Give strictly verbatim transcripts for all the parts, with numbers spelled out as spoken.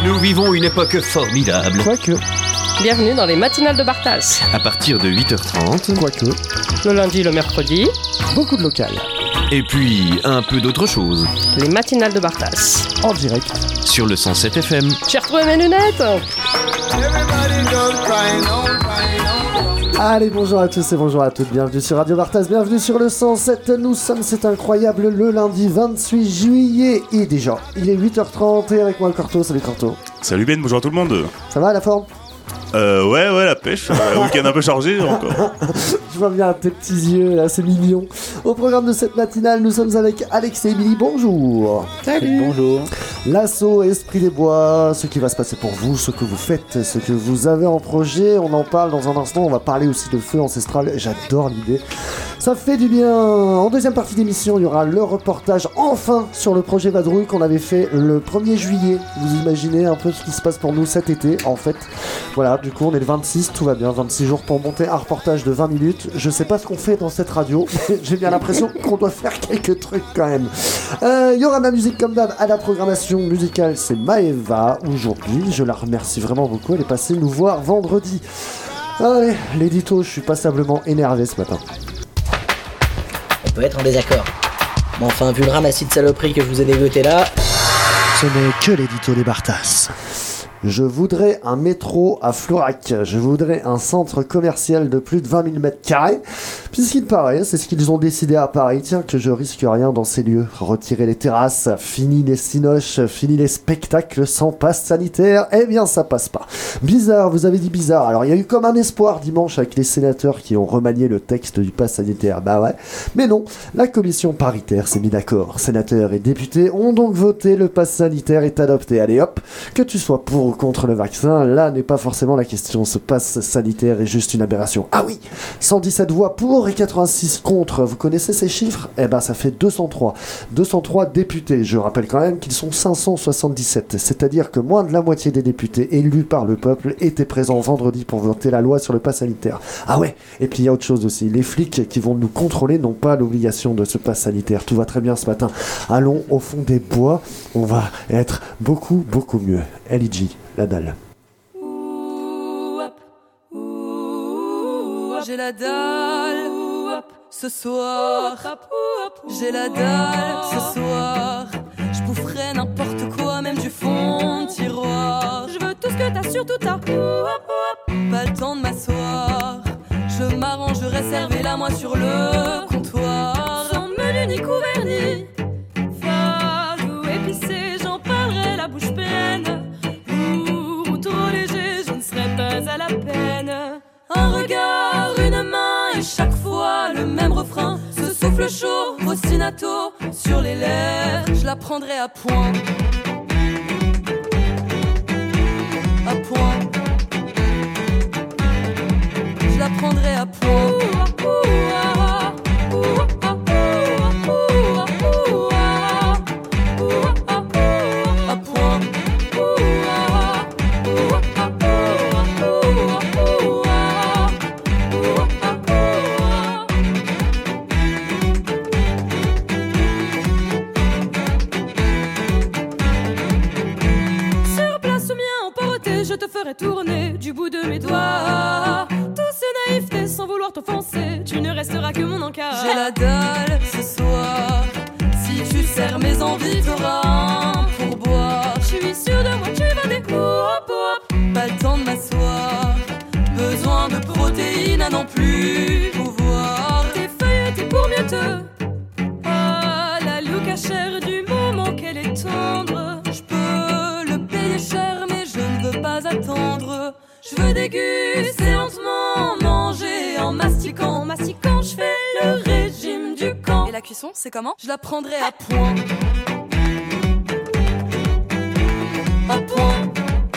Nous vivons une époque formidable. Quoique. Bienvenue dans les matinales de Bartas. À partir de huit heures trente. Quoique. Le lundi, le mercredi. Beaucoup de local. Et puis, un peu d'autre chose. Les matinales de Bartas. En direct. Sur le cent sept F M. J'ai retrouvé mes lunettes. Allez, bonjour à tous et bonjour à toutes. Bienvenue sur Radio Bartas, bienvenue sur le cent sept. Nous sommes, c'est incroyable, le lundi vingt-huit juillet. Et déjà, il est huit heures trente et avec moi le Corto. Salut Corto. Salut Ben, bonjour à tout le monde. Ça va la forme? Euh, ouais, ouais, la pêche. Euh, week-end un peu chargé encore. Je vois bien tes petits yeux là, c'est mignon. Au programme de cette matinale, nous sommes avec Alex et Émilie. Bonjour. Salut. Bonjour. L'assaut Esprit des Bois, ce qui va se passer pour vous, ce que vous faites, ce que vous avez en projet. On en parle dans un instant. On va parler aussi de feu ancestral. J'adore l'idée. Ça fait du bien. En deuxième partie d'émission, il y aura le reportage enfin sur le projet Vadrouille qu'on avait fait le premier juillet. Vous imaginez un peu ce qui se passe pour nous cet été, en fait. Voilà, du coup, on est le vingt-six, tout va bien. vingt-six jours pour monter un reportage de vingt minutes. Je sais pas ce qu'on fait dans cette radio, mais j'ai bien l'impression qu'on doit faire quelques trucs quand même. Euh, Il y aura de la musique comme d'hab à la programmation musicale. C'est Maëva aujourd'hui. Je la remercie vraiment beaucoup. Elle est passée nous voir vendredi. Allez, l'édito, je suis passablement énervé ce matin. On peut être en désaccord. Mais enfin, vu le ramassis de saloperies que je vous ai dégoté là... Ce n'est que l'édito des Bartas. Je voudrais un métro à Florac. Je voudrais un centre commercial de plus de vingt mille mètres carrés. Puisqu'il paraît, c'est ce qu'ils ont décidé à Paris. Tiens, que je risque rien dans ces lieux. Retirer les terrasses, fini les cinoches, fini les spectacles sans passe sanitaire. Eh bien, ça passe pas. Bizarre, vous avez dit bizarre. Alors, il y a eu comme un espoir dimanche avec les sénateurs qui ont remanié le texte du passe sanitaire. Bah ouais. Mais non, la commission paritaire s'est mis d'accord. Sénateurs et députés ont donc voté. Le passe sanitaire est adopté. Allez hop, que tu sois pour ou contre le vaccin, là n'est pas forcément la question. Ce passe sanitaire est juste une aberration. Ah oui, cent dix-sept voix pour et quatre-vingt-six contre. Vous connaissez ces chiffres? Eh ben ça fait deux cent trois. deux cent trois députés. Je rappelle quand même qu'ils sont cinq cent soixante-dix-sept. C'est-à-dire que moins de la moitié des députés élus par le peuple étaient présents vendredi pour voter la loi sur le passe sanitaire. Ah ouais, et puis il y a autre chose aussi. Les flics qui vont nous contrôler n'ont pas l'obligation de ce passe sanitaire. Tout va très bien ce matin. Allons au fond des bois. On va être beaucoup, beaucoup mieux. L I G, la dalle. J'ai la dalle ce soir. J'ai la dalle ce soir. Je boufferai n'importe quoi, même du fond de tiroir. Je veux tout ce que t'as, surtout t'as. Pas le temps de m'asseoir. Je m'arrangerai, servez-la moi sur le comptoir. Sans menu ni couvert ni phase ou épicé, j'en parlerai la bouche pleine. Lourd ou trop léger, je ne serai pas à la peine. Un regard, une main et chaque fois le même refrain. Ce souffle chaud, ostinato sur les lèvres. Je la prendrai à point. À point. Je la prendrai à point. Tourner du bout de mes doigts. Tous ces naïvetés sans vouloir t'offenser. Tu ne resteras que mon encart. J'ai la dalle ce soir. Si tu serres mes envies, t'auras un pourboire. Je suis sûre de moi, tu vas des hop hop. Pas le temps de m'asseoir. Besoin de protéines à n'en plus pouvoir. T'es feuilletée pour mieux te. Ah, la louque à chair du moment qu'elle est tendre. Je peux le payer cher, mais je ne veux pas attendre. Je veux déguster lentement, manger en mastiquant. En mastiquant, je fais le régime du camp. Et la cuisson, c'est comment? Je la prendrai à point. À point.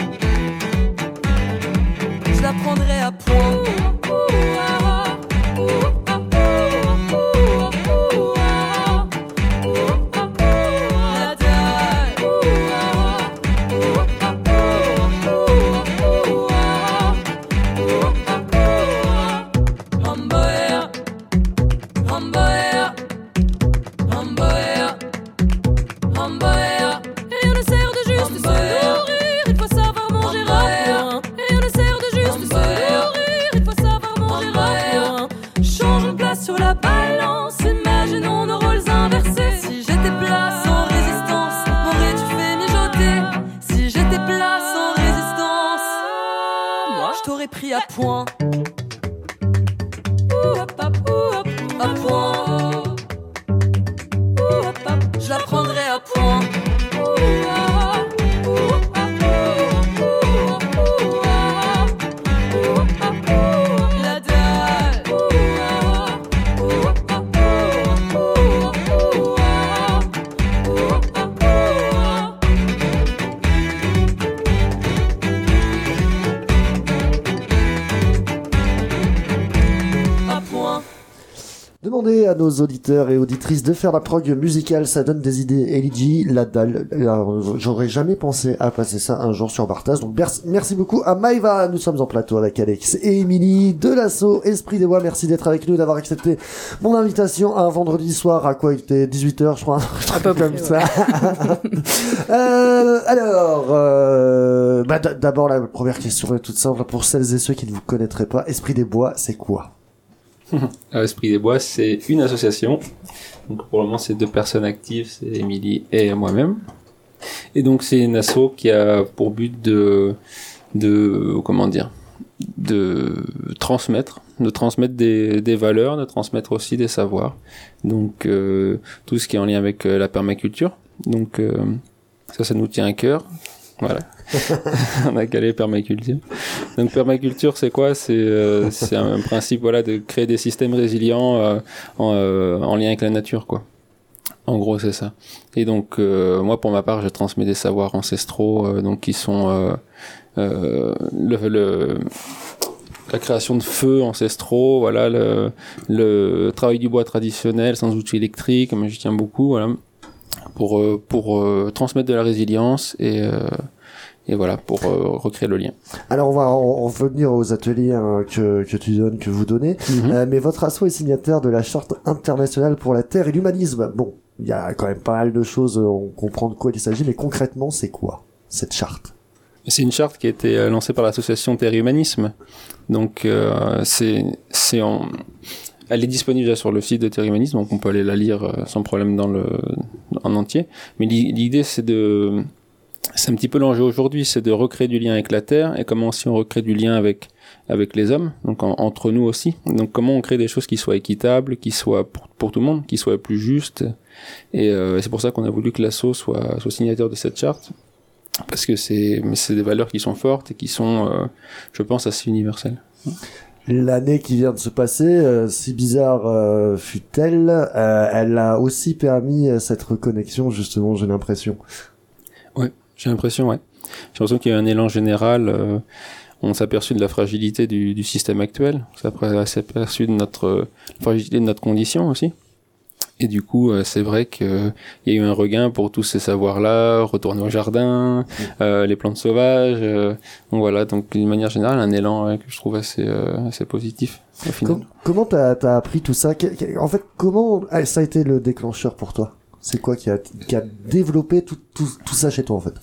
Je la prendrai à point. vie à point. Ouh, hop, hop, ouh, hop, à point. Ouh, hop, hop, je la prendrai à point. Ouh, ah, ouh, ah, ouh, ouh, ah, ouh, ah, ouh, la dalle. Ouh, ah, ouh, ah, ouh, ouh, ah, ouh, ah, ouh. À point. Demandez à nos auditeurs et auditrices de faire la prog musicale, ça donne des idées. L G, la dalle. Alors, j'aurais jamais pensé à passer ça un jour sur Bartas. Donc merci, merci beaucoup à Maïva. Nous sommes en plateau avec Alex et Émilie de l'assaut Esprit des Bois. Merci d'être avec nous, d'avoir accepté mon invitation à un vendredi soir. À quoi il était dix-huit heures, je crois. Un truc comme ça. euh, alors, euh, bah, d- d'abord la première question est toute simple pour celles et ceux qui ne vous connaîtraient pas. Esprit des Bois, c'est quoi? Alors, Esprit des Bois, c'est une association. Donc, pour le moment, c'est deux personnes actives, c'est Émilie et moi-même. Et donc, c'est une asso qui a pour but de, de, comment dire, de transmettre, de transmettre des, des valeurs, de transmettre aussi des savoirs. Donc, euh, tout ce qui est en lien avec euh, la permaculture. Donc, euh, ça, ça nous tient à cœur. Voilà. On a calé permaculture. Donc permaculture, c'est quoi? C'est euh, c'est un principe, voilà, de créer des systèmes résilients euh, en, euh, en lien avec la nature, quoi. En gros, c'est ça. Et donc euh, moi, pour ma part, je transmets des savoirs ancestraux, euh, donc qui sont euh, euh, le, le la création de feux ancestraux, voilà, le, le travail du bois traditionnel sans outils électriques, moi j'y tiens beaucoup, voilà, pour euh, pour euh, transmettre de la résilience et euh, et voilà, pour euh, recréer le lien. Alors on va en revenir aux ateliers hein, que, que tu donnes, que vous donnez, mm-hmm. euh, mais votre asso est signataire de la Charte internationale pour la Terre et l'humanisme. Bon, il y a quand même pas mal de choses, on comprend de quoi il s'agit, mais concrètement, c'est quoi cette charte? C'est une charte qui a été lancée par l'association Terre et Humanisme. Donc euh, c'est c'est en elle est disponible déjà sur le site de Terre et Humanisme, donc on peut aller la lire sans problème dans le en entier. Mais l'idée c'est de c'est un petit peu l'enjeu aujourd'hui, c'est de recréer du lien avec la Terre et comment aussi on recrée du lien avec avec les hommes, donc en, entre nous aussi. Donc comment on crée des choses qui soient équitables, qui soient pour, pour tout le monde, qui soient plus justes. Et euh, c'est pour ça qu'on a voulu que l'asso soit, soit signataire de cette charte, parce que c'est mais c'est des valeurs qui sont fortes et qui sont, euh, je pense, assez universelles. L'année qui vient de se passer, euh, si bizarre euh, fut-elle, euh, elle a aussi permis euh, cette reconnexion, justement, j'ai l'impression. Ouais. J'ai l'impression, ouais. J'ai l'impression qu'il y a un élan général. Euh, on s'est aperçu de la fragilité du, du système actuel. On s'est aperçu de notre euh, fragilité de notre condition aussi. Et du coup, euh, c'est vrai qu'il euh, y a eu un regain pour tous ces savoirs-là, retourner au jardin, euh, les plantes sauvages. Euh, donc voilà, donc d'une manière générale, un élan euh, que je trouve assez, euh, assez positif. Au final. Com- comment t'as, t'as appris tout ça? En fait, comment ça a été le déclencheur pour toi? C'est quoi qui a, qui a développé tout, tout, tout ça chez toi, en fait?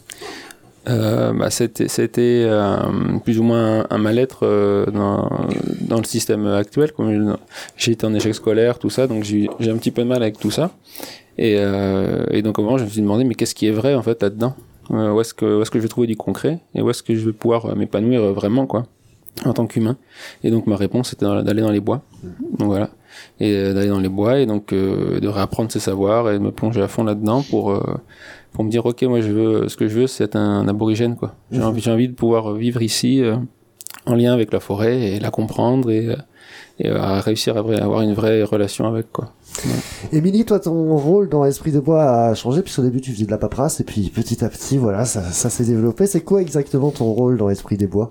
Euh, bah, c'était, c'était euh, plus ou moins un, un mal-être euh, dans, dans le système actuel. Comme j'ai été en échec scolaire, tout ça, donc j'ai, j'ai un petit peu de mal avec tout ça. Et, euh, et donc, au moment, je me suis demandé, mais qu'est-ce qui est vrai, en fait, là-dedans? euh, où est-ce que, où est-ce que je vais trouver du concret? Et où est-ce que je vais pouvoir euh, m'épanouir euh, vraiment, quoi, en tant qu'humain? Et donc, ma réponse, c'était dans, d'aller dans les bois. Donc, voilà. Et euh, d'aller dans les bois, et donc euh, de réapprendre ces savoirs, et de me plonger à fond là-dedans pour... Euh, pour me dire ok, moi je veux ce que je veux c'est être un, un aborigène, quoi. J'ai envie j'ai envie de pouvoir vivre ici euh, en lien avec la forêt et la comprendre et et euh, à réussir à avoir une vraie relation avec, quoi. Ouais. Émilie, toi ton rôle dans Esprit de Bois a changé, puisqu'au début tu faisais de la paperasse et puis petit à petit voilà ça ça s'est développé. C'est quoi exactement ton rôle dans Esprit des Bois?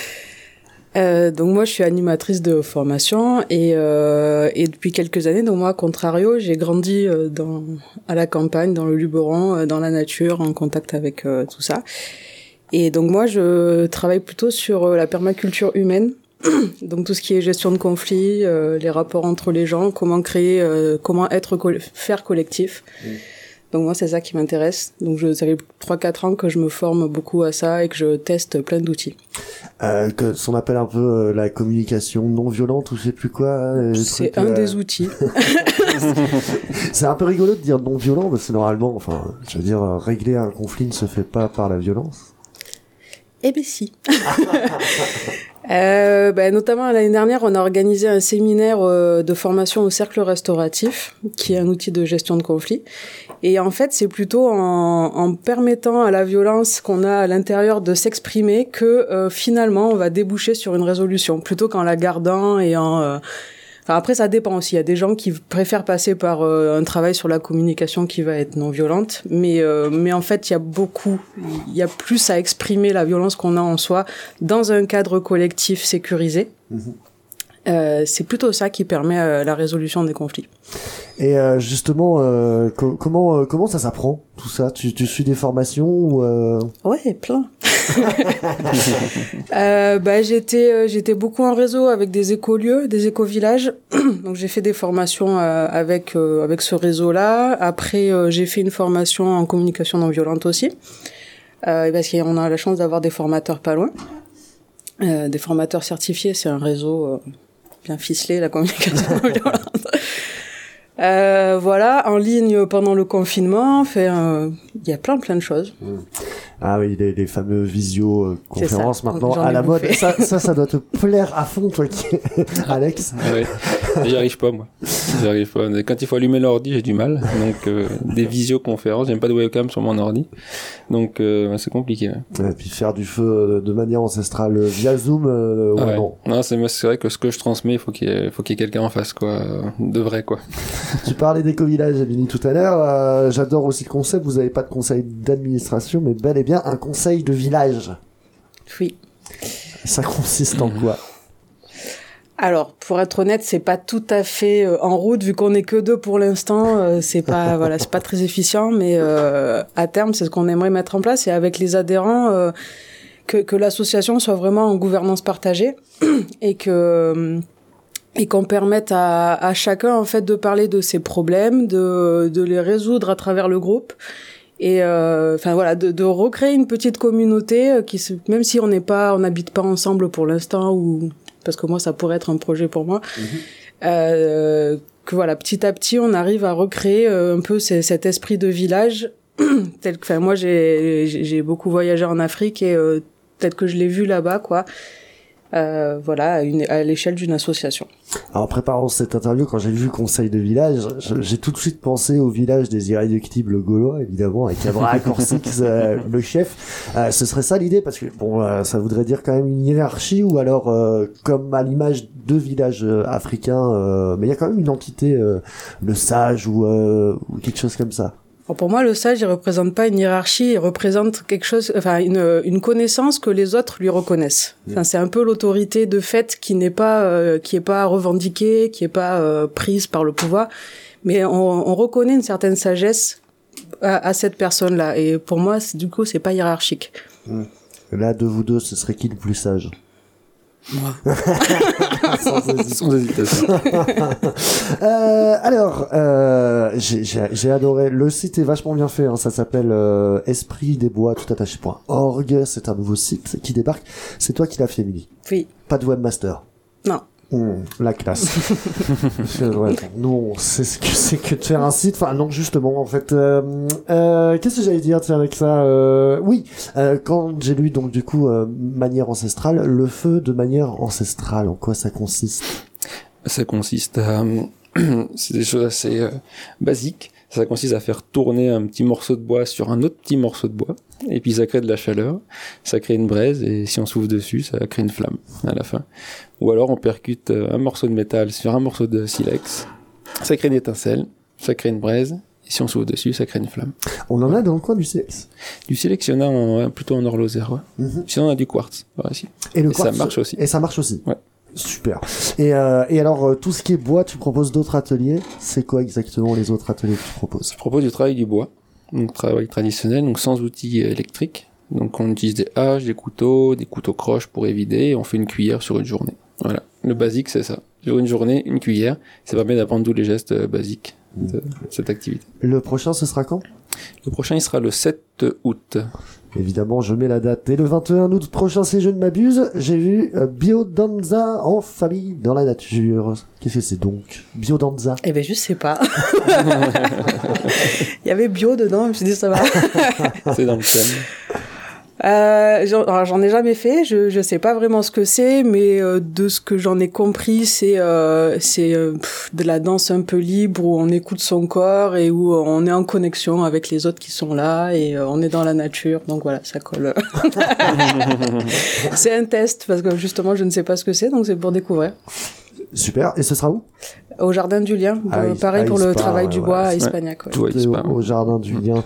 Euh, donc moi je suis animatrice de formation et euh, et depuis quelques années, donc moi à contrario j'ai grandi euh, dans à la campagne, dans le Luberon, euh, dans la nature, en contact avec euh, tout ça. Et donc moi je travaille plutôt sur euh, la permaculture humaine, donc tout ce qui est gestion de conflits, euh, les rapports entre les gens, comment créer, euh, comment être co- faire collectif. Mmh. Donc moi c'est ça qui m'intéresse. Donc je, ça fait trois quatre ans que je me forme beaucoup à ça et que je teste plein d'outils. Euh, que ce qu'on appelle un peu euh, la communication non violente ou je sais plus quoi. Euh, c'est truc, un euh... des outils. C'est un peu rigolo de dire non violent parce que normalement, enfin, je veux dire, régler un conflit ne se fait pas par la violence. Eh bien si. euh, bah, notamment l'année dernière, on a organisé un séminaire euh, de formation au cercle restauratif, qui est un outil de gestion de conflit. Et en fait, c'est plutôt en, en permettant à la violence qu'on a à l'intérieur de s'exprimer que euh, finalement, on va déboucher sur une résolution, plutôt qu'en la gardant et en... Euh, Enfin, après, ça dépend aussi. Il y a des gens qui préfèrent passer par euh, un travail sur la communication qui va être non violente, mais euh, mais en fait, il y a beaucoup, il y a plus à exprimer la violence qu'on a en soi dans un cadre collectif sécurisé. Mmh. Euh, c'est plutôt ça qui permet euh, la résolution des conflits. Et euh, justement, euh, co- comment euh, comment ça s'apprend tout ça? Tu tu suis des formations ou euh... Ouais, plein. euh, bah j'étais euh, j'étais beaucoup en réseau avec des écolieux, des écovillages. Donc j'ai fait des formations euh, avec euh, avec ce réseau-là. Après euh, j'ai fait une formation en communication non violente aussi. Euh, parce qu'on a la chance d'avoir des formateurs pas loin. Euh, des formateurs certifiés, c'est un réseau euh, bien ficelé, la communication non violente. Euh, voilà, en ligne pendant le confinement, fait, euh, il y a plein plein de choses. Mmh. Ah oui, les, les fameux visio euh, conférences maintenant J'en à la mode. bouffé. Ça, ça, ça doit te plaire à fond, toi, qui... Alex. Ah ouais. J'y arrive pas, moi. J'y arrive pas. Quand il faut allumer l'ordi, j'ai du mal. Donc, euh, des visioconférences, j'aime pas de webcam sur mon ordi. Donc, euh, c'est compliqué. Ouais. Et puis faire du feu de manière ancestrale via Zoom, euh, ouais, ouais. non. Non, c'est, c'est vrai que ce que je transmets, il faut qu'il y ait, faut qu'il y ait quelqu'un en face, quoi. De vrai, quoi. Tu parlais d'éco-village, Émilie, tout à l'heure. Euh, j'adore aussi le concept. Vous avez pas de conseil d'administration, mais bel et bien un conseil de village. Oui. Ça consiste en quoi? Alors, pour être honnête, c'est pas tout à fait euh, en route, vu qu'on est que deux pour l'instant. Euh, c'est pas, voilà, c'est pas très efficient, mais euh, à terme, c'est ce qu'on aimerait mettre en place. Et avec les adhérents, euh, que, que l'association soit vraiment en gouvernance partagée et que et qu'on permette à, à chacun en fait de parler de ses problèmes, de, de les résoudre à travers le groupe. Et euh, enfin voilà, de, de recréer une petite communauté qui, se, même si on n'est pas, on n'habite pas ensemble pour l'instant, ou parce que moi ça pourrait être un projet pour moi, mmh. euh, que voilà, petit à petit on arrive à recréer euh, un peu c- cet esprit de village tel que, enfin moi j'ai j'ai beaucoup voyagé en Afrique et euh, tel que je l'ai vu là-bas, quoi. Euh, voilà, à, une, à l'échelle d'une association. Alors, en préparant cette interview, quand j'ai vu conseil de village, je, j'ai tout de suite pensé au village des irréductibles gaulois, évidemment, avec Abraham Corsix, euh, le chef. Euh, ce serait ça l'idée, parce que bon, euh, ça voudrait dire quand même une hiérarchie, ou alors euh, comme à l'image de villages euh, africains, euh, mais il y a quand même une entité, euh, le sage ou, euh, ou quelque chose comme ça. Pour moi, le sage, il représente pas une hiérarchie, il représente quelque chose, enfin, une, une connaissance que les autres lui reconnaissent. Enfin, c'est un peu l'autorité de fait qui n'est pas, euh, qui est pas revendiquée, qui est pas euh, prise par le pouvoir, mais on, on reconnaît une certaine sagesse à, à cette personne-là. Et pour moi, c'est, du coup, c'est pas hiérarchique. Mmh. Là, de vous deux, ce serait qui le plus sage? Moi. Sans, Sans hésitation. euh, alors, euh, j'ai, j'ai, j'ai adoré. Le site est vachement bien fait. Hein. Ça s'appelle euh, esprit des bois tout attaché point org. C'est un nouveau site qui débarque. C'est toi qui l'as fait, Émilie? Oui. Pas de webmaster? Non. Mmh, la classe. Ouais, nous, on sait ce que c'est que de faire un site. Enfin, non, justement, en fait. Euh, euh, qu'est-ce que j'allais dire, tiens, avec ça euh, Oui, euh, quand j'ai lu, donc, du coup, euh, manière ancestrale, le feu de manière ancestrale, en quoi ça consiste? Ça consiste à... c'est des choses assez euh, basiques. Ça consiste à faire tourner un petit morceau de bois sur un autre petit morceau de bois, et puis ça crée de la chaleur, ça crée une braise, et si on souffle dessus, ça crée une flamme à la fin. Ou alors on percute un morceau de métal sur un morceau de silex, ça crée une étincelle, ça crée une braise, et si on souffle dessus, ça crée une flamme. On en a dans le coin du silex? Du silex, il y en a en, plutôt en Orlozère, ouais. Mm-hmm. Sinon on a du quartz, ouais, aussi. Et, le et quartz, ça marche aussi. Et ça marche aussi. Ouais. Super. Et, euh, et alors, euh, tout ce qui est bois, tu proposes d'autres ateliers. C'est quoi exactement les autres ateliers que tu proposes? Je propose du travail du bois, donc travail traditionnel, donc sans outils électriques. Donc on utilise des haches, des couteaux, des couteaux croches pour évider, et on fait une cuillère sur une journée. Voilà. Le basique, c'est ça. Sur une journée, une cuillère. Ça permet d'apprendre tous les gestes basiques de, de cette activité. Le prochain, ce sera quand? Le prochain, il sera le sept août. Évidemment, je mets la date. Et le vingt et un août prochain, si je ne m'abuse, j'ai vu euh, Biodanza en famille dans la nature. Qu'est-ce que c'est donc Biodanza? Eh ben, je sais pas. Il y avait bio dedans, je me suis dit ça va. C'est dans le thème. Euh, j'en, alors, j'en ai jamais fait, je je sais pas vraiment ce que c'est, mais euh, de ce que j'en ai compris, c'est euh, c'est euh, pff, de la danse un peu libre où on écoute son corps et où on est en connexion avec les autres qui sont là et euh, on est dans la nature. Donc voilà, ça colle. C'est un test parce que justement je ne sais pas ce que c'est, donc c'est pour découvrir. Super. Et ce sera où? Au Jardin du Lien, Ah, euh, Is- pareil à pour le Ispa, travail du ouais, bois à ouais. Ispagnac. Ouais. Tout à Au, Ispa, au jardin du lien.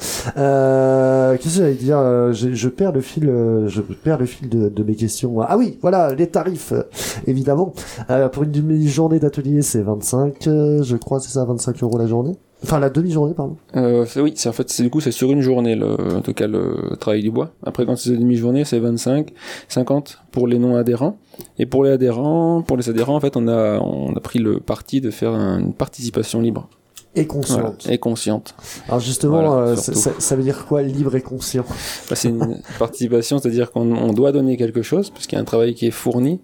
Euh, qu'est-ce que j'allais dire euh, je, je perds le fil, euh, je perds le fil de, de mes questions. Ah oui, voilà, les tarifs, euh, évidemment. Euh, pour une demi-journée d'atelier, c'est vingt-cinq, euh, je crois, c'est ça, vingt-cinq euros la journée. Enfin, la demi-journée, pardon. Euh, c'est, oui, c'est en fait, c'est, du coup, c'est sur une journée, le, en tout cas, le travail du bois. Après, quand c'est une demi-journée, c'est vingt-cinq, cinquante pour les non-adhérents. Et pour les adhérents, pour les adhérents, en fait, on a, on a pris le parti de faire un- une participation libre. Et consciente. Voilà, et consciente. Alors justement, Voilà, euh, surtout. ça, ça veut dire quoi, libre et conscient? Bah, c'est une participation, c'est-à-dire qu'on on doit donner quelque chose, parce qu'il y a un travail qui est fourni.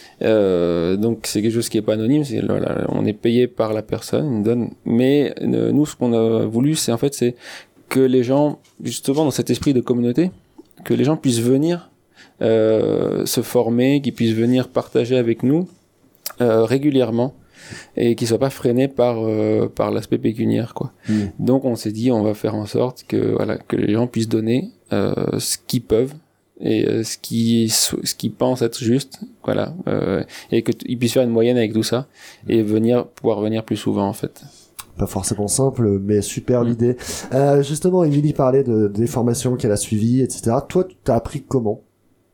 Euh, donc c'est quelque chose qui est pas anonyme, c'est, voilà, on est payé par la personne, on donne. Mais euh, nous, ce qu'on a voulu, c'est en fait, c'est que les gens, justement, dans cet esprit de communauté, que les gens puissent venir euh, se former, qu'ils puissent venir partager avec nous euh, régulièrement, et qu'ils soient pas freinés par euh, par l'aspect pécuniaire, quoi. Mmh. Donc on s'est dit, on va faire en sorte que voilà, que les gens puissent donner euh, ce qu'ils peuvent et euh, ce qui ce qu'ils pensent être juste, voilà, euh, et que t- ils puissent faire une moyenne avec tout ça et venir pouvoir venir plus souvent, en fait. Pas forcément simple, mais super l'idée. Euh, justement, Émilie parlait de, des formations qu'elle a suivies, et cetera. Toi, tu t'as appris comment?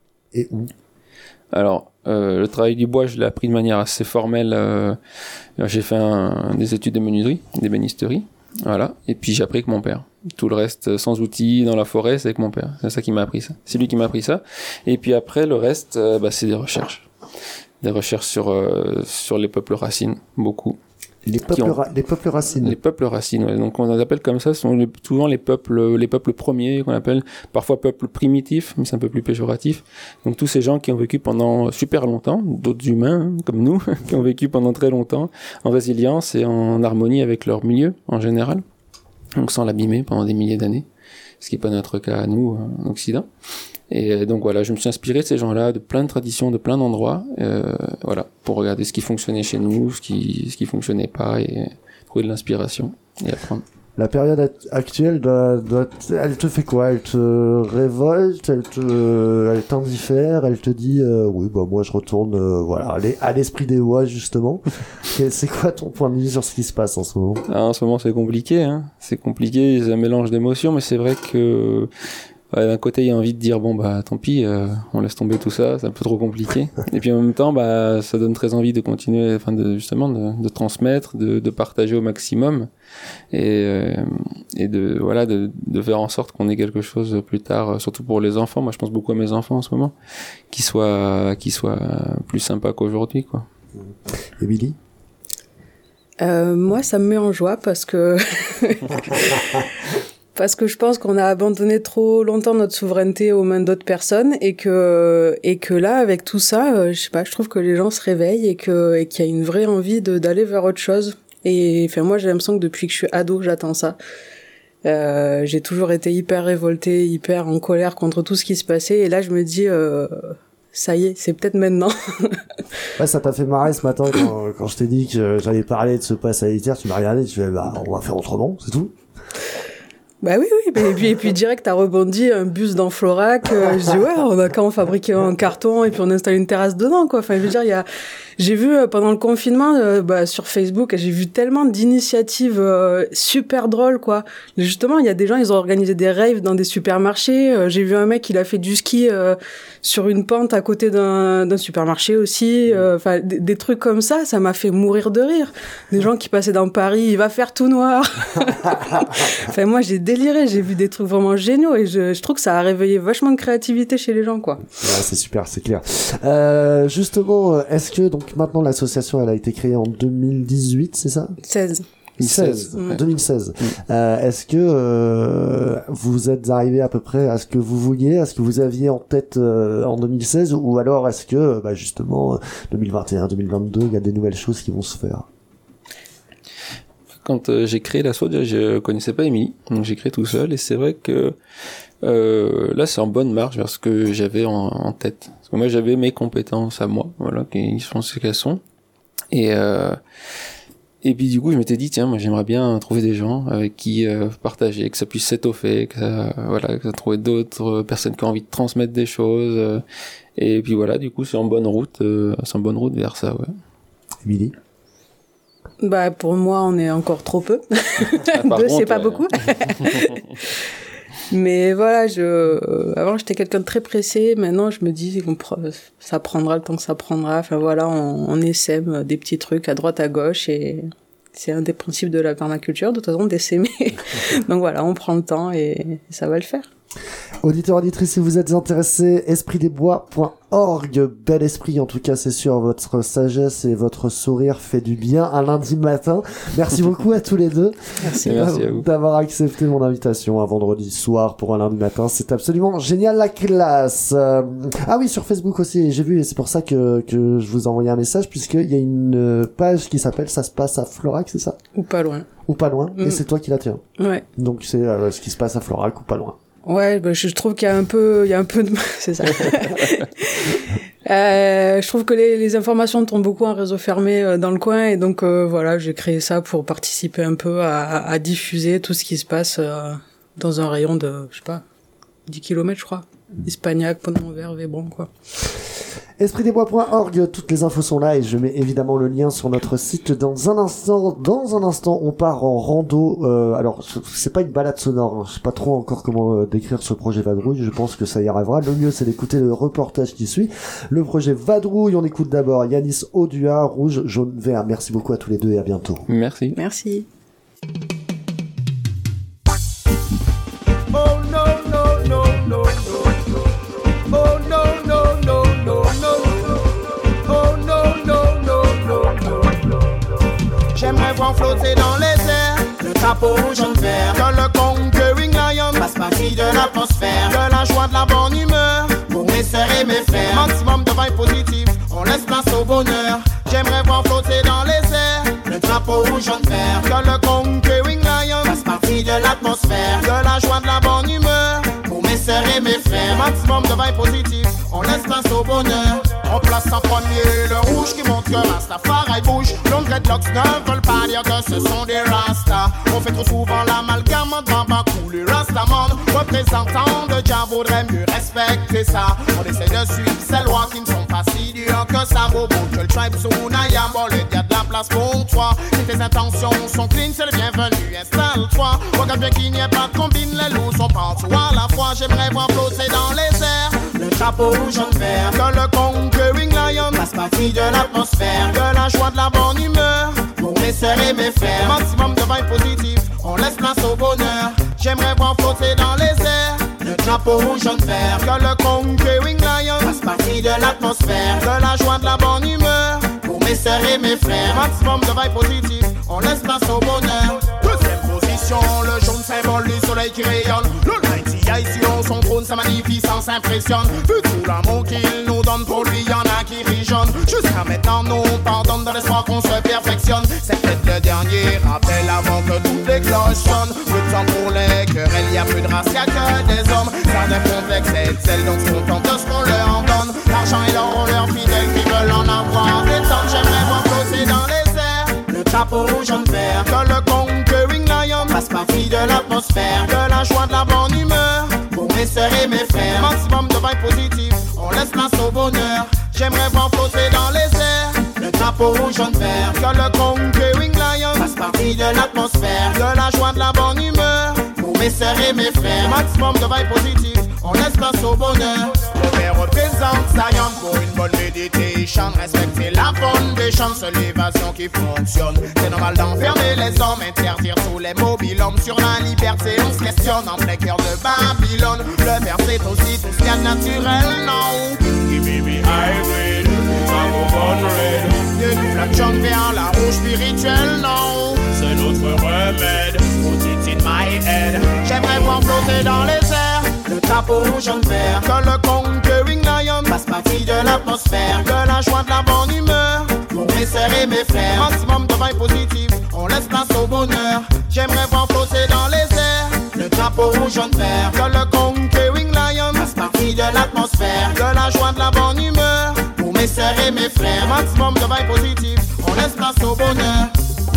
Et où? Alors, euh, le travail du bois, je l'ai appris de manière assez formelle. Euh, j'ai fait un, des études de menuiserie, d'ébénisterie, voilà. Et puis j'ai appris avec mon père. Tout le reste, sans outils, dans la forêt, c'est avec mon père. C'est ça qui m'a appris ça. C'est lui qui m'a appris ça. Et puis après, le reste, euh, bah, c'est des recherches. Des recherches sur, euh, sur les peuples racines, beaucoup. Les peuples, ont- ra- les peuples racines. Les peuples racines, ouais. Donc on les appelle comme ça, ce sont les- souvent les peuples, les peuples premiers, qu'on appelle parfois peuples primitifs, mais c'est un peu plus péjoratif. Donc tous ces gens qui ont vécu pendant super longtemps, d'autres humains hein, comme nous, qui ont vécu pendant très longtemps, en résilience et en harmonie avec leur milieu en général, donc sans l'abîmer pendant des milliers d'années, ce qui n'est pas notre cas à nous en Occident. Et euh, donc voilà, je me suis inspiré de ces gens-là, de plein de traditions, de plein d'endroits, euh, voilà, pour regarder ce qui fonctionnait chez nous, ce qui ce qui fonctionnait pas, et trouver de l'inspiration et apprendre. La période act- actuelle, doit, doit, elle te fait quoi? Elle te révolte? Elle te, elle t'indiffère? Elle te dit, euh, oui, bah moi je retourne, euh, voilà, à l'es- à l'esprit des lois justement. Et c'est quoi ton point de vue sur ce qui se passe en ce moment? Ah, en ce moment, c'est compliqué, hein. C'est compliqué, c'est un mélange d'émotions, mais c'est vrai que ouais, d'un côté, il y a envie de dire bon bah tant pis, euh, on laisse tomber tout ça, c'est un peu trop compliqué. Et puis en même temps, bah ça donne très envie de continuer, enfin de justement de, de transmettre, de, de partager au maximum, et euh, et de voilà de, de faire en sorte qu'on ait quelque chose plus tard, surtout pour les enfants. Moi, je pense beaucoup à mes enfants en ce moment, qui soient qui soient plus sympas qu'aujourd'hui, quoi. Émilie? Euh, moi, ça me met en joie parce que parce que je pense qu'on a abandonné trop longtemps notre souveraineté aux mains d'autres personnes et que et que là, avec tout ça, euh, je sais pas, je trouve que les gens se réveillent et que et qu'il y a une vraie envie de d'aller vers autre chose. Et enfin, moi, j'ai l'impression que depuis que je suis ado, j'attends ça. Euh, j'ai toujours été hyper révoltée, hyper en colère contre tout ce qui se passait, et là, je me dis. Euh, Ça y est, c'est peut-être maintenant. Ouais, ça t'a fait marrer ce matin quand, quand je t'ai dit que j'allais parler de ce pass sanitaire, tu m'as regardé, tu fais, bah, on va faire autrement, c'est tout. Bah oui, oui, et puis, et puis direct, t'as rebondi un bus dans Florac, euh, je dis ouais, on a qu'à en fabriquer un en carton et puis on installe une terrasse dedans, quoi. Enfin, je veux dire, il y a, j'ai vu euh, pendant le confinement, euh, bah, sur Facebook, j'ai vu tellement d'initiatives euh, super drôles, quoi. Justement, il y a des gens, ils ont organisé des raves dans des supermarchés. Euh, j'ai vu un mec, il a fait du ski euh, sur une pente à côté d'un, d'un supermarché aussi. Enfin, euh, des, des trucs comme ça, ça m'a fait mourir de rire. Des gens qui passaient dans Paris, il va faire tout noir. Enfin, moi, j'ai déliré, j'ai vu des trucs vraiment géniaux et je, je trouve que ça a réveillé vachement de créativité chez les gens, quoi. Ouais, c'est super, c'est clair. Euh, justement, est-ce que donc maintenant l'association elle a été créée en deux mille dix-huit, c'est ça? seize. seize, Ouais. deux mille seize. Euh, est-ce que euh, vous êtes arrivé à peu près à ce que vous vouliez, à ce que vous aviez en tête euh, en deux mille seize, ou alors est-ce que bah, justement deux mille vingt et un, deux mille vingt-deux, il y a des nouvelles choses qui vont se faire? quand euh, j'ai créé l'asso, déjà, je connaissais pas Émilie, donc j'ai créé tout seul, et c'est vrai que euh, là, c'est en bonne marche vers ce que j'avais en, en tête. Parce que moi, j'avais mes compétences à moi, voilà, qui sont ce qu'elles sont. Et euh, et puis du coup, je m'étais dit, tiens, moi, j'aimerais bien trouver des gens avec qui euh, partager, que ça puisse s'étoffer, que ça, voilà, que ça trouve d'autres personnes qui ont envie de transmettre des choses. Euh, et puis voilà, du coup, c'est en bonne route, euh, c'est en bonne route vers ça, ouais. Émilie? Bah, pour moi, on est encore trop peu. Ah, par Deux, contre, c'est pas ouais. beaucoup. Mais voilà, je, euh, avant, j'étais quelqu'un de très pressé. Maintenant, je me dis qu'on pr- ça prendra le temps que ça prendra. Enfin, voilà, on, on essaime des petits trucs à droite, à gauche, et c'est un des principes de la permaculture, de toute façon, d'essaimer. Donc voilà, on prend le temps et ça va le faire. Auditeurs, auditrices, si vous êtes intéressés, esprit des bois point org, bel esprit en tout cas, c'est sûr, votre sagesse et votre sourire fait du bien un lundi matin. Merci beaucoup à tous les deux. Merci. Merci à vous. D'avoir accepté mon invitation un vendredi soir pour un lundi matin, c'est absolument génial, la classe. Euh, ah oui, sur Facebook aussi, j'ai vu, et c'est pour ça que, que je vous ai envoyé un message, puisqu'il y a une page qui s'appelle Ça se passe à Florac, c'est ça? Ou pas loin. Ou pas loin, Mm. et c'est toi qui la tiens. Ouais. Donc c'est euh, ce qui se passe à Florac ou pas loin. Ouais, bah, je trouve qu'il y a un peu, il y a un peu de, c'est ça. euh, je trouve que les, les informations tombent beaucoup en réseau fermé euh, dans le coin, et donc euh, voilà, j'ai créé ça pour participer un peu à, à diffuser tout ce qui se passe euh, dans un rayon de, je sais pas, dix kilomètres, je crois. Espagnac, Pont-de-Montvert, Vébron, quoi. esprit des bois point org, toutes les infos sont là et je mets évidemment le lien sur notre site dans un instant. Dans un instant, on part en rando. Euh, alors, c'est pas une balade sonore, hein. Je sais pas trop encore comment euh, décrire ce projet Vadrouille. Je pense que ça y arrivera. Le mieux, c'est d'écouter le reportage qui suit. Le projet Vadrouille, on écoute d'abord Yanis Odua, rouge, jaune, vert. Merci beaucoup à tous les deux et à bientôt. Merci. Merci. Oh no no no no no. Oh no no no no no. Oh no no no no no. J'aimerais voir flotter dans les airs le drapeau rouge jaune vert. Que le conquering lion fasse partie de l'atmosphère. Que la joie de la bonne humeur pour mes sœurs et mes frères. Maximum de vibes positives, on laisse place au bonheur. J'aimerais voir flotter dans les airs le drapeau rouge jaune vert. Que le conquering lion fasse partie de l'atmosphère. Que la joie de la bonne humeur pour mes sœurs et mes frères. Maximum de vibes positives, on laisse place au bonheur. On place en premier le rouge qui montre que Rastafari bouge. Longs dreadlocks ne veulent pas dire que ce sont des Rastas. On fait trop souvent l'amalgame entre Bambakou, les Rastaman. Représentants de Jah vaudrait mieux respecter ça. On essaie de suivre ces lois qui ne sont pas si dures que ça. Bobo, que le tribe soon I am. Bon, il y a de la place pour toi. Si tes intentions sont clean, c'est le bienvenu, installe-toi. Regarde bien qu'il n'y ait pas de combine, les loups sont partout à la fois. J'aimerais voir flotter dans les airs le drapeau rouge jaune vert. Que le conquering lion fasse partie de l'atmosphère. Que la joie de la bonne humeur pour mes sœurs et mes frères. Maximum de vibes positives, on laisse place au bonheur. J'aimerais voir flotter dans les airs le drapeau rouge jaune vert. Que le conquering lion fasse partie de l'atmosphère. Que la joie de la bonne humeur pour mes sœurs et mes frères. Maximum de vibes positives, on laisse place au bonheur. Deuxième position, le jaune symbole du soleil qui rayonne. Le mighty sur son trône, sa magnificence impressionne. Vu tout l'amour qu'il nous donne, pour lui y'en a qui rijonnent. Jusqu'à maintenant, nous on pardonne dans l'espoir qu'on se perfectionne. C'est peut-être le dernier rappel avant que toutes les cloches sonnent. Peu de temps pour les querelles, y'a plus de race, y'a que des hommes. Ça des complexes et de celles donc se contentent de ce qu'on leur donne. L'argent et l'or, on leur fidèles qui veulent en avoir. Des temps, j'aimerais voir flotter dans les airs le drapeau rouge jaune vert. Que le conquering lion fasse partie de l'atmosphère. Que la joie de la bonne humeur pour mes sœurs et mes frères. Maximum de vibes positives, on laisse place au bonheur. J'aimerais voir flotter dans les airs le drapeau rouge jaune vert. Que le conquering lion fasse partie de l'atmosphère. Que la joie de la bonne humeur pour mes sœurs et mes frères. Maximum de vibes positives, on laisse place au bonheur. Le père représente Zion pour une bonne méditation. Respecter la foundation, c'est l'évasion qui fonctionne. C'est normal d'enfermer les hommes, interdire tous les mobilhommes. Sur la liberté, on se questionne en plein cœur de Babylone. Le père c'est aussi tout ce qu'il y a de naturel, non. Qui baby hybrid, bravo bon red. De nous la jaune vers la rouge spirituelle, non. C'est notre remède, put it in my head. J'aimerais voir flotter dans les airs le drapeau rouge jaune vert. Que le conquering lion fasse partie de l'atmosphère. Que la joie de la bonne humeur pour mes sœurs sœurs et mes frères. Maximum de vibes positives, on laisse place au bonheur. J'aimerais voir flotter dans les airs le drapeau rouge jaune vert. Que le Conquering Lion fasse partie de l'atmosphère. De la joie, de la bonne humeur pour mes sœurs et mes frères. Maximum de vibes positives, on laisse place au bonheur.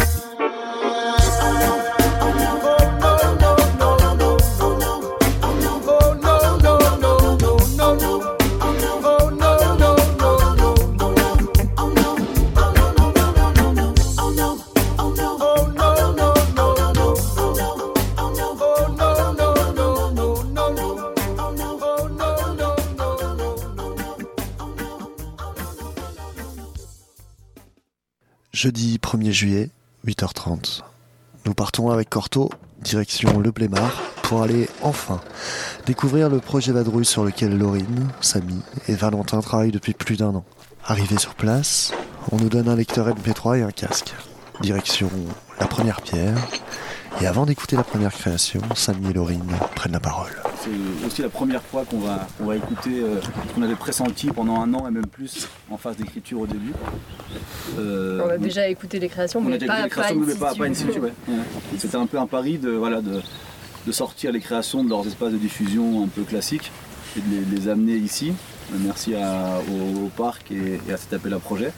Jeudi premier juillet, huit heures trente. Nous partons avec Corto, direction Le Blémard, pour aller enfin découvrir le projet Vadrouille sur lequel Laurine, Samy et Valentin travaillent depuis plus d'un an. Arrivés sur place, on nous donne un lecteur M P trois et un casque. Direction la première pierre. Et avant d'écouter la première création, Samy et Laurine prennent la parole. C'est aussi la première fois qu'on va, on va écouter euh, ce qu'on avait pressenti pendant un an et même plus en phase d'écriture au début. Euh, on a déjà écouté les créations, mais pas, les créations, pas, mais pas, pas in situ. Ouais. Ouais. C'était un peu un pari de, voilà, de, de sortir les créations de leurs espaces de diffusion un peu classiques et de les, les amener ici. Merci à, au, au parc et, et à cet appel à projet.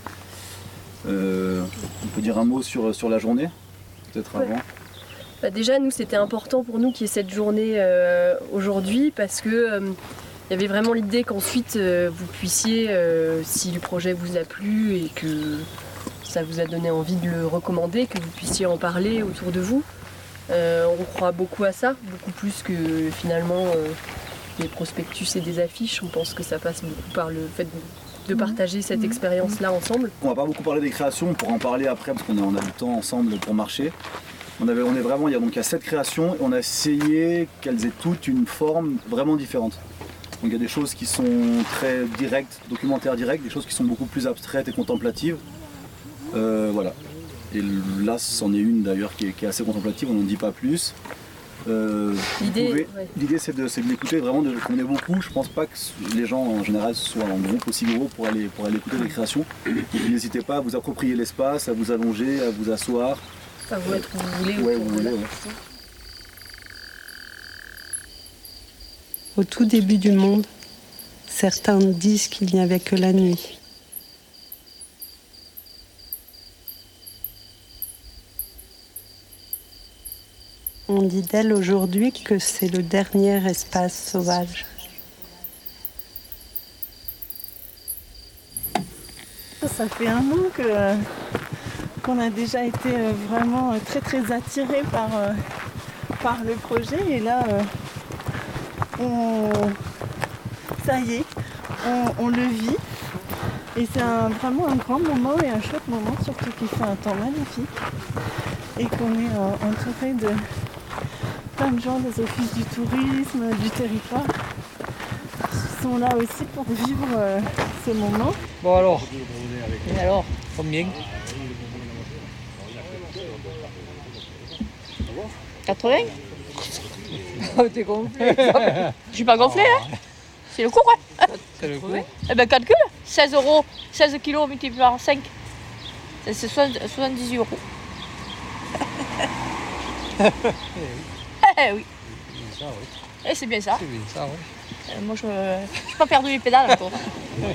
Euh, on peut dire un mot sur, sur la journée, peut-être ouais. avant. Bah déjà, nous, c'était important pour nous qu'il y ait cette journée euh, aujourd'hui parce que euh, il y avait vraiment l'idée qu'ensuite euh, vous puissiez, euh, si le projet vous a plu et que ça vous a donné envie de le recommander, que vous puissiez en parler autour de vous. Euh, on croit beaucoup à ça, beaucoup plus que finalement euh, des prospectus et des affiches. On pense que ça passe beaucoup par le fait de, de partager cette expérience-là ensemble. On va pas beaucoup parler des créations, on pourra en parler après parce qu'on a, on a du temps ensemble pour marcher. On, avait, on est vraiment, il y a donc il y a sept créations et on a essayé qu'elles aient toutes une forme vraiment différente. Donc il y a des choses qui sont très directes, documentaires directs, des choses qui sont beaucoup plus abstraites et contemplatives. Euh, voilà. Et là, c'en est une d'ailleurs qui est, qui est assez contemplative, on n'en dit pas plus. Euh, l'idée, pouvez, ouais. l'idée c'est de, c'est de l'écouter, vraiment de qu'on est beaucoup. Je pense pas que les gens en général soient en groupe aussi gros pour aller, pour aller écouter les créations. Donc, n'hésitez pas à vous approprier l'espace, à vous allonger, à vous asseoir. Enfin, vous être où vous voulez. Ouais, où vous voulez, ouais. Au tout début du monde, certains disent qu'il n'y avait que la nuit. On dit d'elle aujourd'hui que c'est le dernier espace sauvage. Ça fait un an que, qu'on a déjà été vraiment très très attirés par, par le projet et là on, ça y est, on, on le vit et c'est un, vraiment un grand moment et un chouette moment, surtout qu'il fait un temps magnifique et qu'on est entouré de plein de gens des offices du tourisme, du territoire qui sont là aussi pour vivre euh, ce moment. Bon alors, et alors combien? quatre-vingts. Oh, t'es gonflé. Je suis pas gonflé, hein. C'est le cours, hein. C'est le cours. Eh ben calcule, seize euros, seize kilos multiplié par cinq. C'est soixante-dix-huit euros. Eh oui. Ça, oui. Et c'est bien ça. C'est bien ça, oui. Euh, moi, je n'ai pas perdu les pédales encore. Voilà.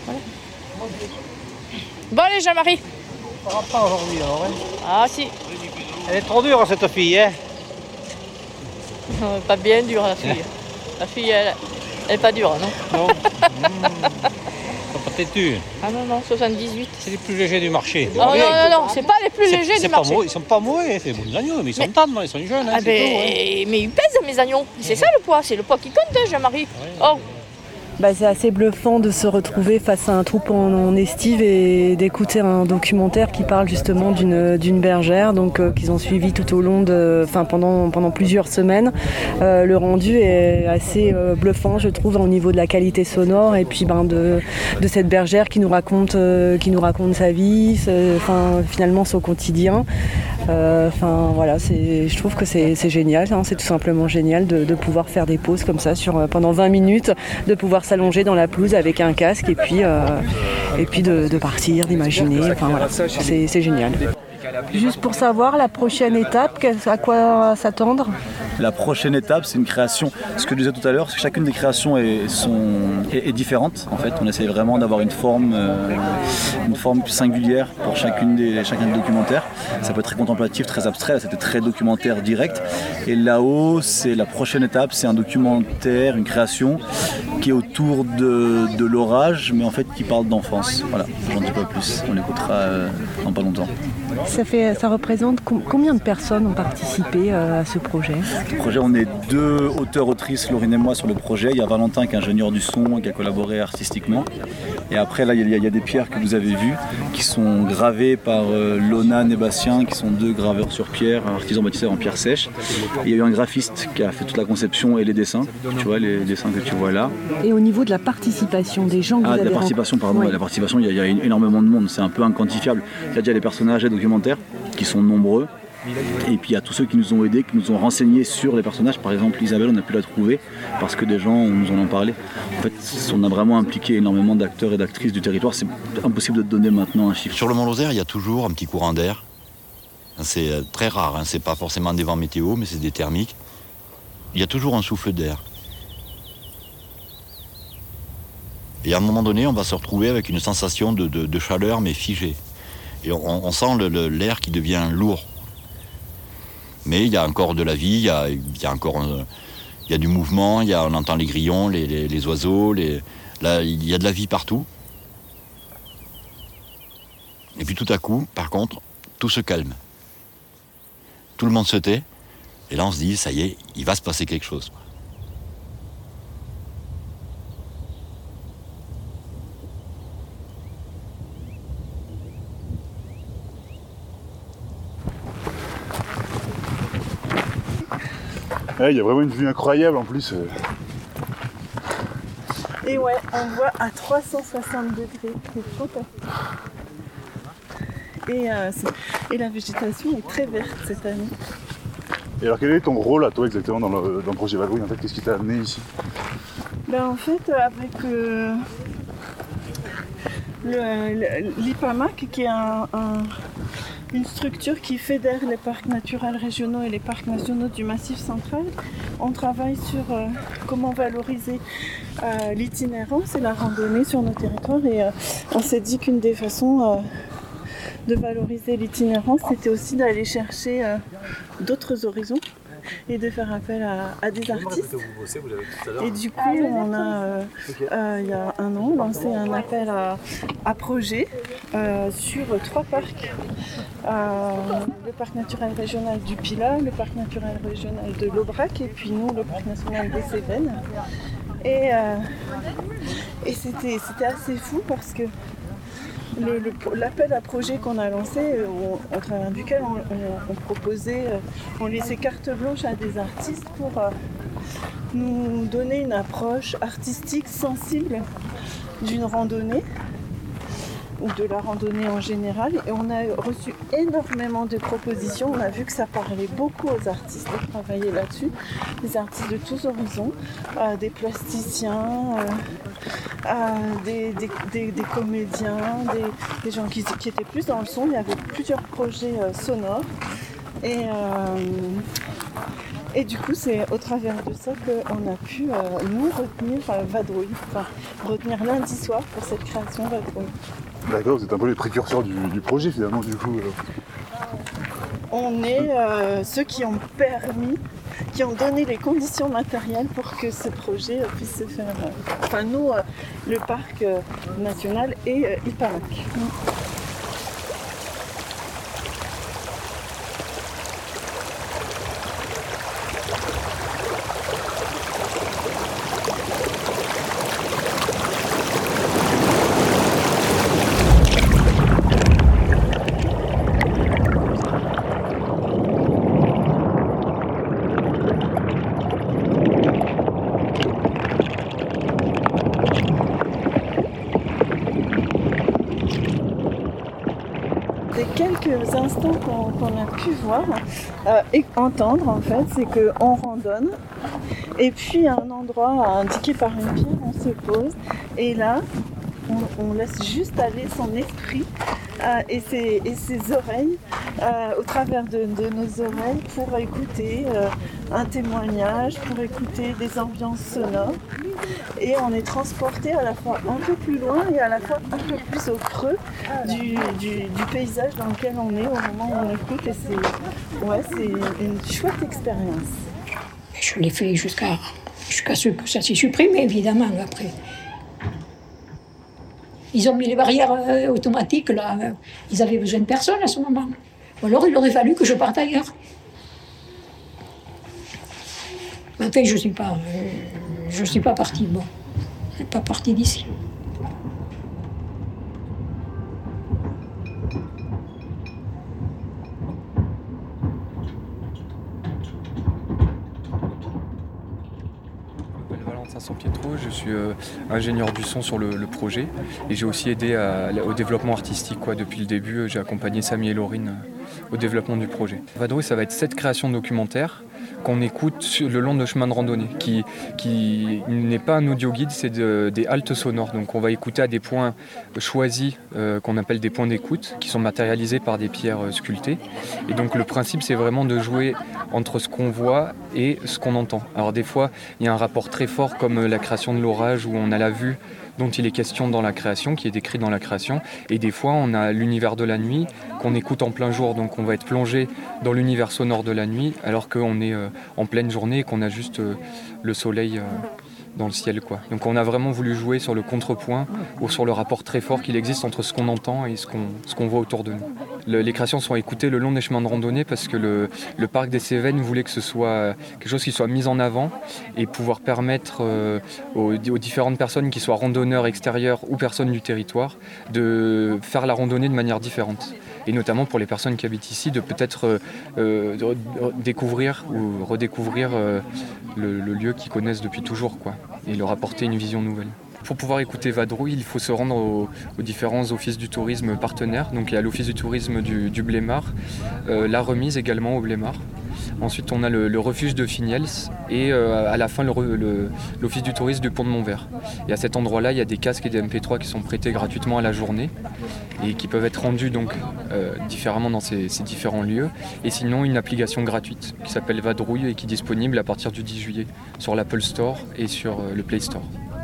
Bon, allez, Jean-Marie. Ça va pas aujourd'hui, alors, hein. Ah, si. Elle est trop dure, cette fille, hein. Euh, pas bien dure, la fille. La fille, elle, elle est pas dure, non. Non. Mmh. Pas têtu. Ah non, non, soixante-dix-huit. C'est les plus légers du marché. Oh, non, non, non, c'est pas les plus légers c'est du marché. Pas ils sont pas mauvais, c'est bons agneaux, mais ils sont mais... tendres, ils sont jeunes. Hein, ah ben, tout, ouais. Mais ils pèsent, mes agneaux. C'est ouais. Ça le poids, c'est le poids qui compte, hein, Jean-Marie. Ouais. Oh. Bah, c'est assez bluffant de se retrouver face à un troupeau en, en estive et d'écouter un documentaire qui parle justement d'une, d'une bergère donc, euh, qu'ils ont suivi tout au long de, enfin, pendant, pendant plusieurs semaines. Euh, le rendu est assez euh, bluffant, je trouve, au niveau de la qualité sonore et puis ben, de, de cette bergère qui nous raconte, euh, qui nous raconte sa vie, ce, enfin, finalement son quotidien. Enfin euh, voilà, c'est, je trouve que c'est, c'est génial, hein, c'est tout simplement génial de, de pouvoir faire des pauses comme ça sur, pendant vingt minutes, de pouvoir s'allonger dans la pelouse avec un casque et puis, euh, et puis de, de partir, d'imaginer, enfin voilà, c'est, c'est génial. Juste pour savoir, la prochaine étape, à quoi s'attendre ? La prochaine étape, c'est une création. Ce que je disais tout à l'heure, c'est que chacune des créations est, sont, est, est différente. En fait, on essaie vraiment d'avoir une forme, euh, une forme singulière pour chacune des, chacun des documentaires. Ça peut être très contemplatif, très abstrait. Là, c'était très documentaire direct. Et là-haut, c'est la prochaine étape, c'est un documentaire, une création qui est autour de, de l'orage, mais en fait qui parle d'enfance. Voilà, j'en dis pas plus. On l'écoutera euh, dans pas longtemps. Ça, fait, ça représente combien de personnes ont participé à ce projet ? Le projet, on est deux auteurs-autrices, Laurine et moi, sur le projet. Il y a Valentin qui est ingénieur du son, qui a collaboré artistiquement. Et après, là, il y a, il y a des pierres que vous avez vues, qui sont gravées par euh, Lonan et Bastien, qui sont deux graveurs sur pierre, artisans bâtisseurs en pierre sèche. Et il y a eu un graphiste qui a fait toute la conception et les dessins. Tu vois, les dessins que tu vois là. Et au niveau de la participation des gens que ah, vous avez de la participation, pardon. Ouais. La participation, il y, a, il y a énormément de monde. C'est un peu inquantifiable. Il y a déjà les personnages et documentaires qui sont nombreux. Et puis il y a tous ceux qui nous ont aidés, qui nous ont renseignés sur les personnages. Par exemple, Isabelle, on a pu la trouver parce que des gens nous en ont parlé. En fait, on a vraiment impliqué énormément d'acteurs et d'actrices du territoire. C'est impossible de te donner maintenant un chiffre. Sur le Mont Lozère, il y a toujours un petit courant d'air. C'est très rare, hein. C'est pas forcément des vents météo, mais c'est des thermiques. Il y a toujours un souffle d'air. Et à un moment donné, on va se retrouver avec une sensation de, de, de chaleur, mais figée. Et on, on sent le, le, l'air qui devient lourd. Mais il y a encore de la vie, il y a, il y a encore un, il y a du mouvement, il y a, on entend les grillons, les, les, les oiseaux, les, là, il y a de la vie partout. Et puis tout à coup, par contre, tout se calme. Tout le monde se tait, et là on se dit, ça y est, il va se passer quelque chose. Il ouais, y a vraiment une vue incroyable en plus. Et ouais, on voit à trois cent soixante degrés, c'est fantastique. Et, euh, et la végétation est très verte cette année. Et alors quel est ton rôle à toi exactement dans le, dans le projet Vadrouille en fait, qu'est-ce qui t'a amené ici ? Ben en fait, avec euh, le, l'I P A M A C, qui est un, un une structure qui fédère les parcs naturels régionaux et les parcs nationaux du Massif central. On travaille sur euh, comment valoriser euh, l'itinérance et la randonnée sur nos territoires et euh, on s'est dit qu'une des façons euh, de valoriser l'itinérance, c'était aussi d'aller chercher euh, d'autres horizons et de faire appel à, à des artistes. Et du coup, on a, euh, euh, il y a un an, lancé un appel à, à projet euh, sur trois parcs. Euh, le parc naturel régional du Pilat, le parc naturel régional de l'Aubrac et puis nous, le parc national des Cévennes. Et, euh, et c'était, c'était assez fou parce que Le, le, l'appel à projet qu'on a lancé, au, au travers duquel on, on, on proposait, on laissait carte blanche à des artistes pour euh, nous donner une approche artistique sensible d'une randonnée ou de la randonnée en général. Et on a reçu énormément de propositions. On a vu que ça parlait beaucoup aux artistes de travailler là-dessus. Des artistes de tous horizons, euh, des plasticiens, euh, euh, des, des, des, des comédiens, des, des gens qui, qui étaient plus dans le son. Il y avait plusieurs projets euh, sonores. Et, euh, et du coup, c'est au travers de ça qu'on a pu, euh, nous, retenir euh, Vadrouille. Enfin, retenir lundi soir pour cette création Vadrouille. D'accord, vous êtes un peu les précurseurs du, du projet finalement, du coup. Euh... On est euh, ceux qui ont permis, qui ont donné les conditions matérielles pour que ce projet euh, puisse se faire. Euh, enfin, nous, euh, le parc euh, national et euh, I P A M A C. Mm. des quelques instants qu'on, qu'on a pu voir euh, et entendre en fait, c'est qu'on randonne et puis à un endroit indiqué par une pierre, on se pose et là, on, on laisse juste aller son esprit euh, et, ses, et ses oreilles euh, au travers de, de nos oreilles pour écouter euh, un témoignage, pour écouter des ambiances sonores. Et on est transporté à la fois un peu plus loin et à la fois un peu plus au creux du, du, du paysage dans lequel on est au moment où on écoute. Et c'est, ouais, c'est une chouette expérience. Je l'ai fait jusqu'à, jusqu'à ce que ça s'est supprimé, évidemment, après. Ils ont mis les barrières euh, automatiques, là. Ils avaient besoin de personne à ce moment. Ou alors il aurait fallu que je parte ailleurs. Mais enfin, je ne suis pas... Euh, Je ne suis pas partie, bon. Je ne suis pas partie d'ici. Je m'appelle Valentin Sampietro, je suis euh, ingénieur du son sur le, le projet et j'ai aussi aidé à, au développement artistique. Quoi. Depuis le début, j'ai accompagné Samy et Laurine euh, au développement du projet. Vadrouille, ça va être sept créations documentaires qu'on écoute le long de chemins de randonnée, qui, qui n'est pas un audio guide, c'est de, des haltes sonores. Donc on va écouter à des points choisis euh, qu'on appelle des points d'écoute, qui sont matérialisés par des pierres euh, sculptées. Et donc le principe, c'est vraiment de jouer entre ce qu'on voit et ce qu'on entend. Alors des fois, il y a un rapport très fort comme la création de l'orage, où on a la vue dont il est question dans la création, qui est décrit dans la création. Et des fois, on a l'univers de la nuit qu'on écoute en plein jour. Donc on va être plongé dans l'univers sonore de la nuit, alors qu'on est euh, en pleine journée et qu'on a juste euh, le soleil euh, dans le ciel, quoi. Donc on a vraiment voulu jouer sur le contrepoint ou sur le rapport très fort qu'il existe entre ce qu'on entend et ce qu'on, ce qu'on voit autour de nous. Le, les créations sont écoutées le long des chemins de randonnée parce que le, le parc des Cévennes voulait que ce soit quelque chose qui soit mis en avant et pouvoir permettre euh, aux, aux différentes personnes, qui soient randonneurs extérieurs ou personnes du territoire, de faire la randonnée de manière différente. Et notamment pour les personnes qui habitent ici, de peut-être euh, de découvrir ou redécouvrir euh, le, le lieu qu'ils connaissent depuis toujours, quoi, et leur apporter une vision nouvelle. Pour pouvoir écouter Vadrouille, il faut se rendre aux, aux différents offices du tourisme partenaires. Donc il y a l'office du tourisme du, du Blémard, euh, la remise également au Blémard. Ensuite, on a le, le refuge de Finiels et euh, à la fin, le, le, l'office du tourisme du Pont de Montvert. Et à cet endroit-là, il y a des casques et des M P trois qui sont prêtés gratuitement à la journée et qui peuvent être rendus donc, euh, différemment dans ces, ces différents lieux. Et sinon, une application gratuite qui s'appelle Vadrouille et qui est disponible à partir du dix juillet sur l'Apple Store et sur euh, le Play Store.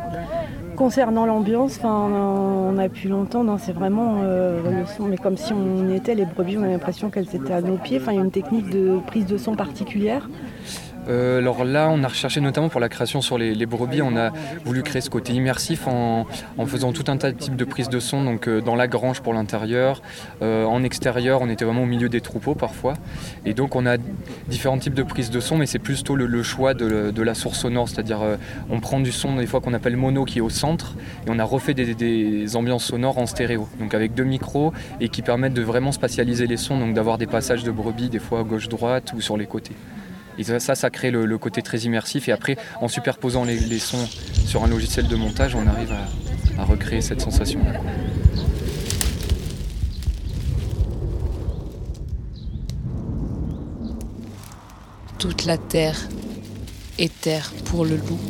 Concernant l'ambiance, on a pu l'entendre, c'est vraiment euh, le son, mais comme si on était les brebis, on a l'impression qu'elles étaient à nos pieds. Enfin, il y a une technique de prise de son particulière. Euh, alors là, on a recherché notamment pour la création sur les, les brebis, on a voulu créer ce côté immersif en, en faisant tout un tas de types de prises de son, donc euh, dans la grange pour l'intérieur, euh, en extérieur, on était vraiment au milieu des troupeaux parfois, et donc on a différents types de prises de son, mais c'est plutôt le, le choix de, de la source sonore, c'est-à-dire euh, on prend du son des fois qu'on appelle mono qui est au centre, et on a refait des, des ambiances sonores en stéréo, donc avec deux micros et qui permettent de vraiment spatialiser les sons, donc d'avoir des passages de brebis des fois à gauche-droite ou sur les côtés. Et ça, ça crée le, le côté très immersif. Et après, en superposant les, les sons sur un logiciel de montage, on arrive à, à recréer cette sensation. Toute la terre est terre pour le loup.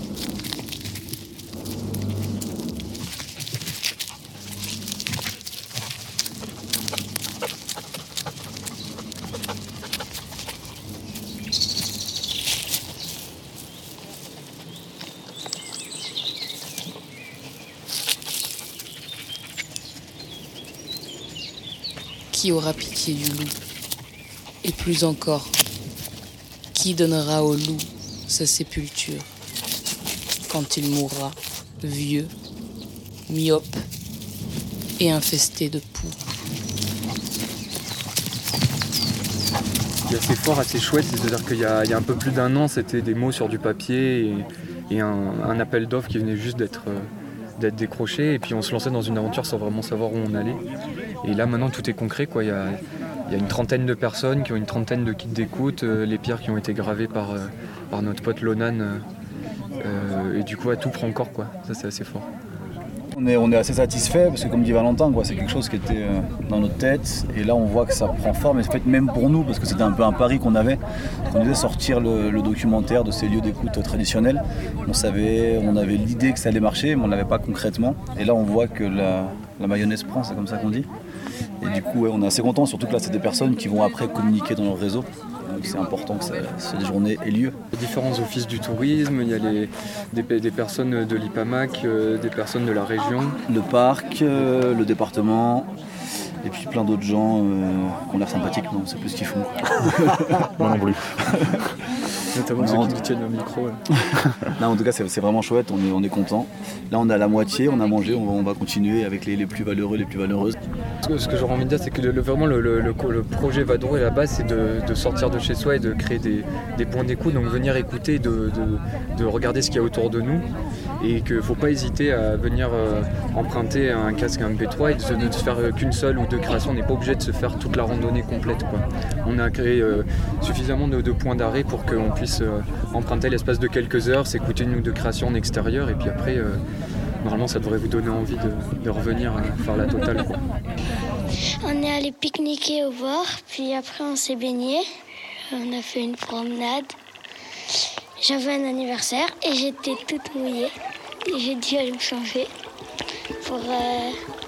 Qui aura pitié du loup? Et plus encore, qui donnera au loup sa sépulture quand il mourra, vieux, myope et infesté de poux? Ce qui est assez fort, assez chouette, c'est-à-dire qu'il y a, il y a un peu plus d'un an, c'était des mots sur du papier et, et un, un appel d'offres qui venait juste d'être, euh, d'être décroché, et puis on se lançait dans une aventure sans vraiment savoir où on allait. Et là maintenant tout est concret, quoi. Il y a, il y a une trentaine de personnes qui ont une trentaine de kits d'écoute, euh, les pierres qui ont été gravées par, euh, par notre pote Lonan, euh, euh, et du coup à tout prend corps, quoi. Ça c'est assez fort. On est, on est assez satisfait parce que comme dit Valentin, quoi, c'est quelque chose qui était euh, dans notre tête et là on voit que ça prend forme et en fait même pour nous parce que c'était un peu un pari qu'on avait, on disait sortir le, le documentaire de ces lieux d'écoute traditionnels. On savait, on avait l'idée que ça allait marcher mais on ne l'avait pas concrètement et là on voit que la, la mayonnaise prend, c'est comme ça qu'on dit. Et du coup ouais, on est assez contents, surtout que là c'est des personnes qui vont après communiquer dans leur réseau. Donc c'est important que ça, cette journée ait lieu. Il y a différents offices du tourisme, il y a les, des, des personnes de l'I P A M A C, euh, des personnes de la région. Le parc, euh, le département, et puis plein d'autres gens euh, qui ont l'air sympathiques, mais on ne sait plus ce qu'ils font. Moi non plus. Notamment ceux qui nous tiennent au micro. Ouais. Non, en tout cas, c'est, c'est vraiment chouette, on est, on est content. Là, on est à la moitié, on a mangé, on va, on va continuer avec les, les plus valeureux, les plus valeureuses. Ce que, ce que j'aurais envie de dire, c'est que le, le, vraiment le, le, le, le projet Vadrouille à la base, c'est de, de sortir de chez soi et de créer des, des points d'écoute, donc venir écouter, de, de, de regarder ce qu'il y a autour de nous. Et qu'il ne faut pas hésiter à venir euh, emprunter un casque, un M P trois et de, de, de se faire qu'une seule ou deux créations. On n'est pas obligé de se faire toute la randonnée complète, quoi. On a créé euh, suffisamment de, de points d'arrêt pour qu'on puisse euh, emprunter l'espace de quelques heures, s'écouter une ou deux créations en extérieur et puis après, euh, normalement, ça devrait vous donner envie de, de revenir euh, faire la totale, quoi. On est allé pique-niquer au bord, puis après on s'est baigné, on a fait une promenade. J'avais un anniversaire et j'étais toute mouillée. Et j'ai dû aller me changer pour euh,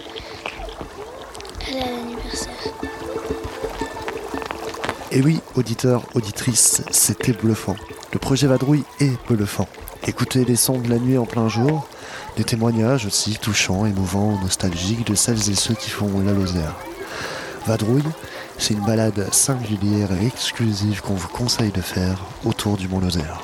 aller à l'anniversaire. Et oui, auditeurs, auditrices, c'était bluffant. Le projet Vadrouille est bluffant. Écoutez les sons de la nuit en plein jour, des témoignages aussi touchants, émouvants, nostalgiques de celles et ceux qui font la Lozère. Vadrouille, c'est une balade singulière et exclusive qu'on vous conseille de faire autour du Mont Lozère.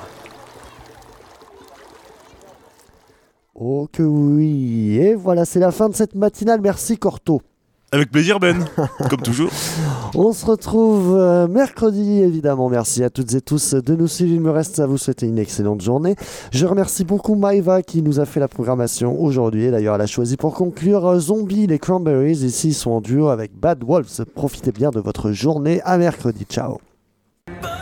Oh que oui. Et voilà, c'est la fin de cette matinale. Merci Corto. Avec plaisir Ben, comme toujours. On se retrouve euh, mercredi évidemment. Merci à toutes et tous de nous suivre. Il me reste à vous souhaiter une excellente journée. Je remercie beaucoup Maïva qui nous a fait la programmation aujourd'hui. Et d'ailleurs elle a choisi pour conclure euh, Zombie, les Cranberries. Ici ils sont en duo avec Bad Wolves. Profitez bien de votre journée. À mercredi. Ciao.